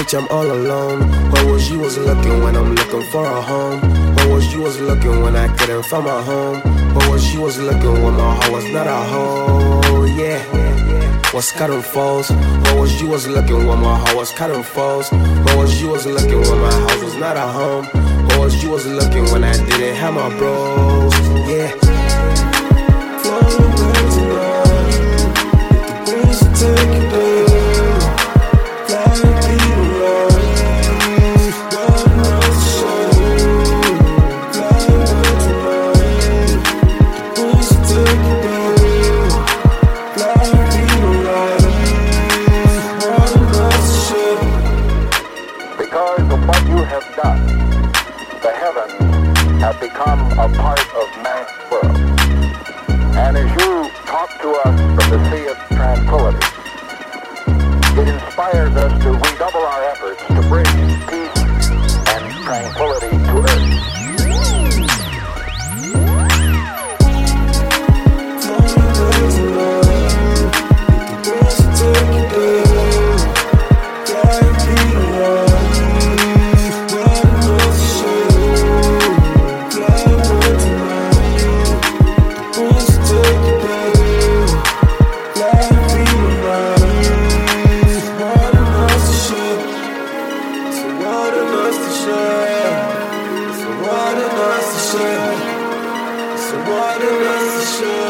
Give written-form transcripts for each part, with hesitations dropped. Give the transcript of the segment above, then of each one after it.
Bitch, I'm all alone. Where was you was looking when I'm looking for a home? Where was you was looking when I couldn't find my home? Where was you was looking when my heart was not a home? Yeah. Was cutting falls. Where was you was looking when my heart was cutting falls? Where was you was looking when my house was not a home? Where was you was looking when I didn't have my bros? Yeah. Flying back tonight, the breeze will take you down. Flying people around, God knows the shame. Flying back tonight, the breeze will take you down. Flying people around, God knows the shame. Because of what you have done, the heavens have become a part of man's world. And as you talk to us from the sea of tranquility, it inspires us to redouble our efforts to bring peace and tranquility to earth.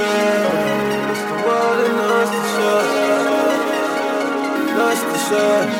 Nice to share.